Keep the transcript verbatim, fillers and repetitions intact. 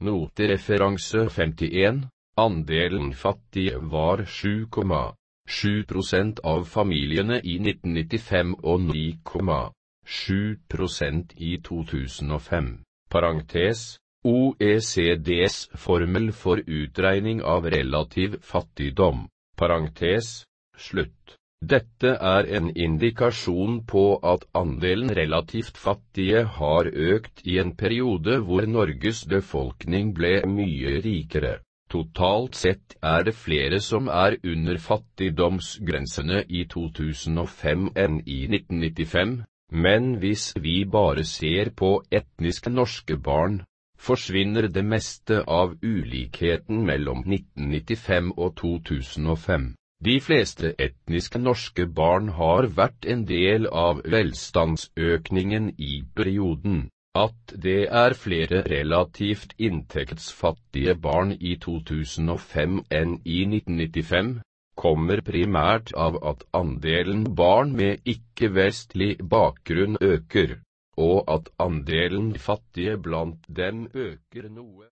Notereferanse femtien. Andelen fattige var sju komma sju prosent av familiene i nitten nittifem og ni komma sju prosent i to tusen og fem. Parentes, O E C D's formel for utregning av relativ fattigdom. Parentes, slutt. Dette er en indikasjon på at andelen relativt fattige har økt i en periode hvor Norges befolkning ble mye rikere. Totalt sett er det flere som er under fattigdomsgrensene i to tusen og fem enn i nitten nittifem, men hvis vi bare ser på etnisk norske barn, forsvinner det meste av ulikheten mellom nitten nittifem og to tusen og fem. De fleste etniske norske barn har vært en del av velstandsøkningen i perioden. At det er flere relativt inntektsfattige barn i to tusen og fem enn i nitten nittifem, kommer primært av at andelen barn med ikke-vestlig bakgrunn øker, og at andelen fattige blant dem øker noe.